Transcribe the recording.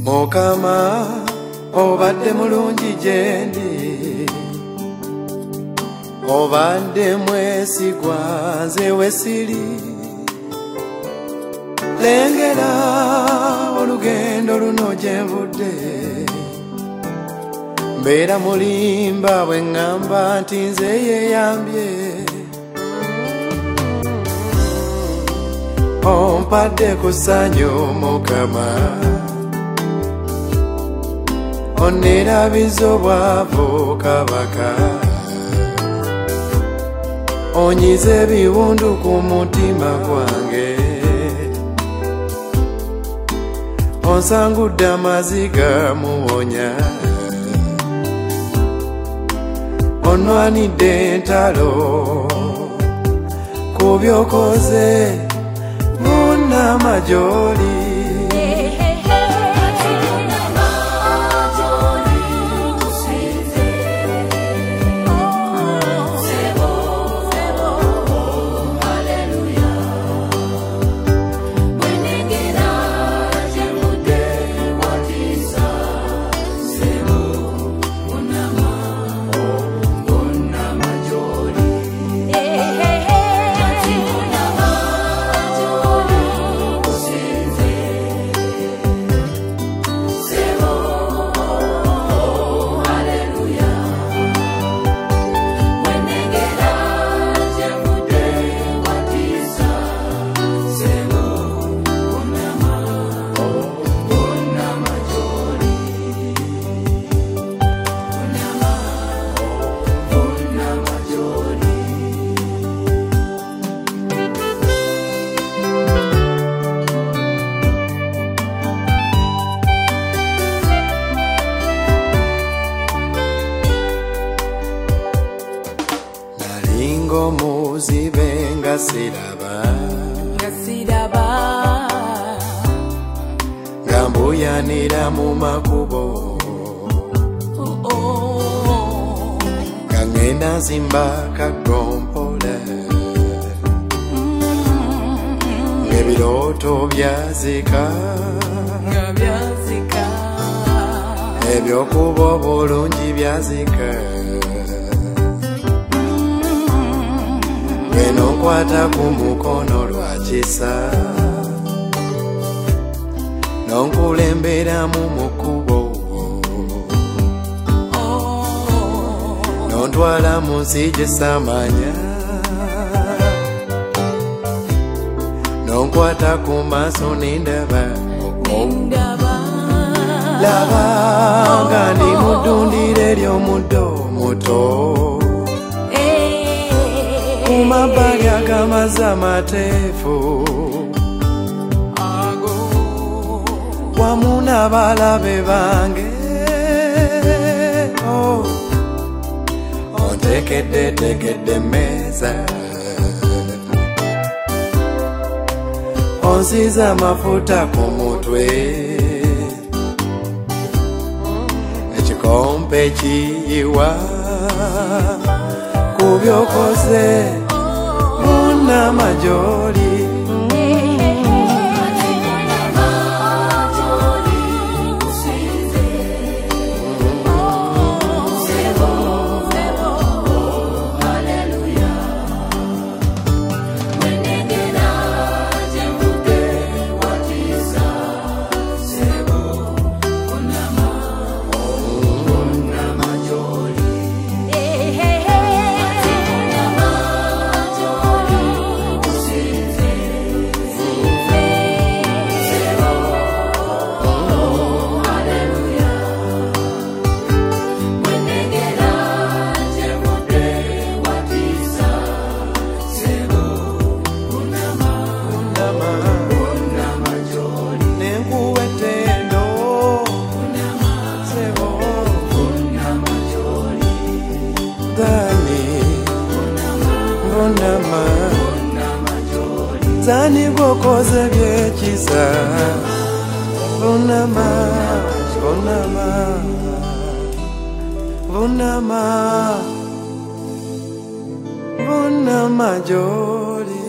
Mukama obadde mulungi gyendi, obadde mwesigwa nze wesiri. Lengera olugendo luno gyenvudde, mbeera mulimba bwe ŋŋamba nti nze yeeyambye. Ompadde ku ssanyu Mukama, onneerabiza obwavu Kabaka, onyize ebiwundu ku mutima gwange, onsangudde amaziga muwonya, onnwanidde entalo ku byokoze munnamajoli. Muzibe nga siraba, nga mbuyanira mu makubo, nga ngenda nzimba kagompola, ng'ebirooto byazika, ebyokuba obulungi byazika. Nonkwata ku mukono lwa kisa, nonkulembera mu mukubo, nontwala mu nsi gye samanya, nonkwata ku maaso nendaba, laba nga ndi mu ddundiro ery'omuddo muto, kumabbali ag'amazzi amateefu, wamu n'abalabe bange. Ontekedde emmeeza, onsize amafuta ku mutwe, ekikompe kiyiwa ku byokoze munnamajoli. Zani gwokoze byekisa, bunama, bunama, bunama joli.